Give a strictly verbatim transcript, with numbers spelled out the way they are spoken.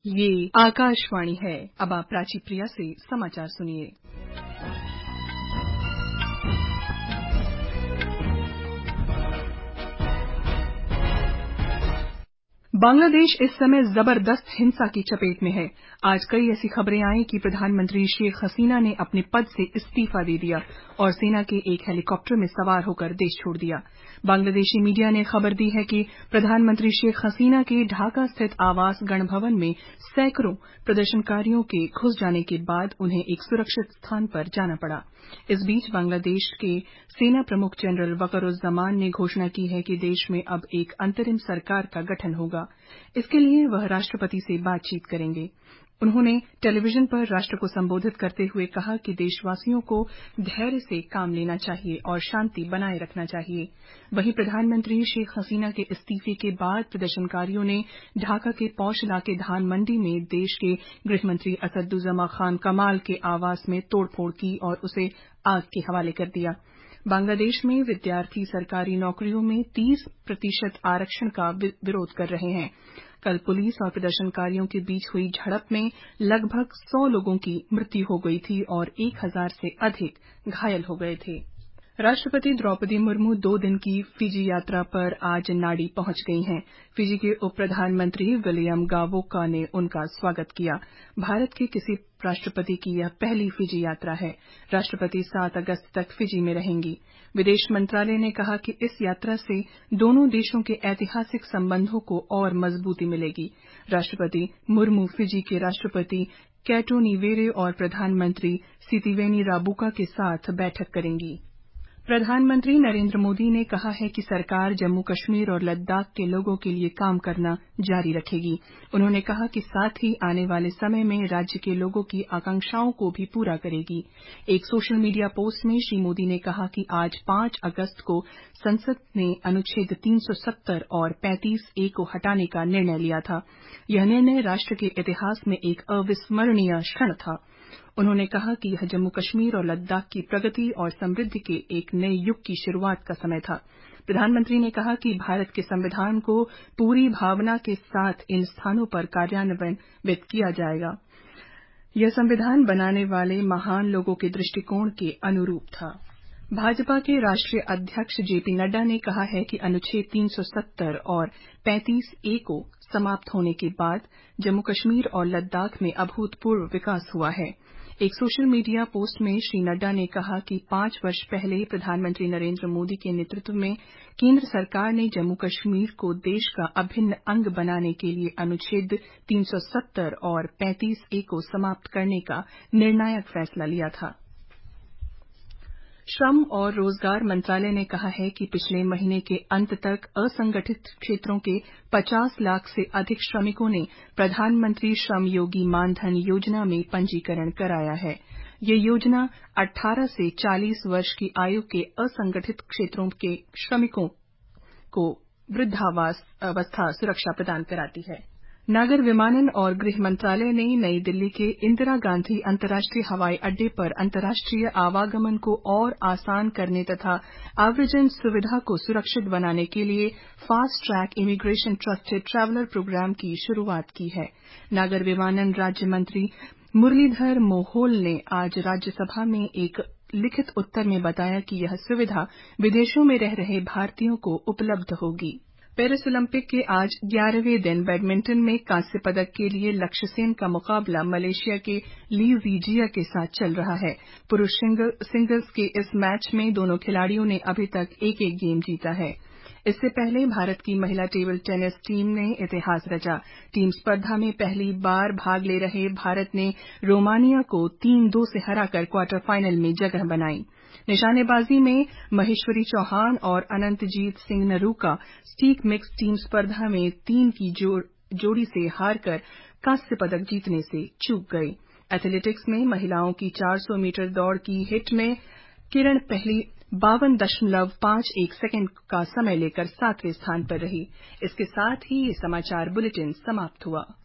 ये आकाशवाणी है। अब आप प्राची प्रिया से समाचार सुनिए। बांग्लादेश इस समय जबरदस्त हिंसा की चपेट में है। आज कई ऐसी खबरें आई कि प्रधानमंत्री शेख हसीना ने अपने पद से इस्तीफा दे दिया और सेना के एक हेलीकॉप्टर में सवार होकर देश छोड़ दिया। बांग्लादेशी मीडिया ने खबर दी है कि प्रधानमंत्री शेख हसीना के ढाका स्थित आवास गणभवन में सैकड़ों प्रदर्शनकारियों के घुस जाने के बाद उन्हें एक सुरक्षित स्थान पर जाना पड़ा। इस बीच बांग्लादेश के सेना प्रमुख जनरल वकरुज्जमान ने घोषणा की है कि देश में अब एक अंतरिम सरकार का गठन होगा। इसके लिए वह राष्ट्रपति से बातचीत करेंगे। उन्होंने टेलीविजन पर राष्ट्र को संबोधित करते हुए कहा कि देशवासियों को धैर्य से काम लेना चाहिए और शांति बनाए रखना चाहिए। वहीं प्रधानमंत्री शेख हसीना के इस्तीफे के बाद प्रदर्शनकारियों ने ढाका के पौष इलाके धान मंडी में देश के गृहमंत्री असदुज्जमा खान कमाल के आवास में तोड़फोड़ की और उसे आग के हवाले कर दिया। बांग्लादेश में विद्यार्थी सरकारी नौकरियों में तीस प्रतिशत आरक्षण का विरोध कर रहे हैं। कल पुलिस और प्रदर्शनकारियों के बीच हुई झड़प में लगभग सौ लोगों की मृत्यु हो गई थी और एक हजार से अधिक घायल हो गए थे। राष्ट्रपति द्रौपदी मुर्मू दो दिन की फिजी यात्रा पर आज नाडी पहुंच गई हैं। फिजी के उप प्रधानमंत्री विलियम गावोका ने उनका स्वागत किया। भारत के किसी राष्ट्रपति की यह पहली फिजी यात्रा है। राष्ट्रपति सात अगस्त तक फिजी में रहेंगी। विदेश मंत्रालय ने कहा कि इस यात्रा से दोनों देशों के ऐतिहासिक संबंधों को और मजबूती मिलेगी। राष्ट्रपति मुर्मू फिजी के राष्ट्रपति कैटो निवेरे और प्रधानमंत्री सितिवेनी राबुका के साथ बैठक करेंगी। प्रधानमंत्री नरेंद्र मोदी ने कहा है कि सरकार जम्मू कश्मीर और लद्दाख के लोगों के लिए काम करना जारी रखेगी। उन्होंने कहा कि साथ ही आने वाले समय में राज्य के लोगों की आकांक्षाओं को भी पूरा करेगी। एक सोशल मीडिया पोस्ट में श्री मोदी ने कहा कि आज पांच अगस्त को संसद ने अनुच्छेद तीन सौ सत्तर और पैंतीस ए को हटाने का निर्णय लिया था। यह निर्णय राष्ट्र के इतिहास में एक अविस्मरणीय क्षण था। उन्होंने कहा कि यह जम्मू कश्मीर और लद्दाख की प्रगति और समृद्धि के एक नए युग की शुरुआत का समय था। प्रधानमंत्री ने कहा कि भारत के संविधान को पूरी भावना के साथ इन स्थानों पर कार्यान्वित किया जाएगा। यह संविधान बनाने वाले महान लोगों के दृष्टिकोण के अनुरूप था। भाजपा के राष्ट्रीय अध्यक्ष जेपी नड्डा ने कहा है कि अनुच्छेद तीन सौ सत्तर और पैंतीस ए को समाप्त होने के बाद जम्मू कश्मीर और लद्दाख में अभूतपूर्व विकास हुआ है। एक सोशल मीडिया पोस्ट में श्री नड्डा ने कहा कि पांच वर्ष पहले प्रधानमंत्री नरेंद्र मोदी के नेतृत्व में केंद्र सरकार ने जम्मू कश्मीर को देश का अभिन्न अंग बनाने के लिए अनुच्छेद तीन सौ सत्तर और पैंतीस ए को समाप्त करने का निर्णायक फैसला लिया था। श्रम और रोजगार मंत्रालय ने कहा है कि पिछले महीने के अंत तक असंगठित क्षेत्रों के पचास लाख से अधिक श्रमिकों ने प्रधानमंत्री श्रम योगी मानधन योजना में पंजीकरण कराया है। ये योजना अठारह से चालीस वर्ष की आयु के असंगठित क्षेत्रों के श्रमिकों को वृद्धावस्था सुरक्षा प्रदान कराती है। नागर विमानन और गृह मंत्रालय ने नई दिल्ली के इंदिरा गांधी अंतर्राष्ट्रीय हवाई अड्डे पर अंतर्राष्ट्रीय आवागमन को और आसान करने तथा आव्रजन सुविधा को सुरक्षित बनाने के लिए fast track immigration trusted traveller programme की शुरुआत की है। नागर विमानन राज्य मंत्री मुरलीधर मोहोल ने आज राज्यसभा में एक लिखित उत्तर में बताया कि यह सुविधा विदेशों में रह रहे भारतीयों को उपलब्ध होगी। पेरिस ओलंपिक के आज ग्यारहवें दिन बैडमिंटन में कांस्य पदक के लिए लक्ष्य सेन का मुकाबला मलेशिया के ली जीजिया के साथ चल रहा है। पुरुष सिंगल्स के इस मैच में दोनों खिलाड़ियों ने अभी तक एक एक गेम जीता है। इससे पहले भारत की महिला टेबल टेनिस टीम ने इतिहास रचा। टीम स्पर्धा में पहली बार भाग ले रहे भारत ने रोमानिया को तीन दो से हराकर क्वार्टर फाइनल में जगह बनाई। निशानेबाजी में महेश्वरी चौहान और अनंतजीत सिंह नरूका स्टीक मिक्स टीम स्पर्धा में तीन की जो, जोड़ी से हारकर कांस्य पदक जीतने से चूक गई। एथलेटिक्स में महिलाओं की चार सौ मीटर दौड़ की हिट में किरण पहली बावन दशमलव पांच एक सेकंड का समय लेकर सातवें स्थान पर रही। इसके साथ ही ये समाचार बुलेटिन समाप्त हुआ।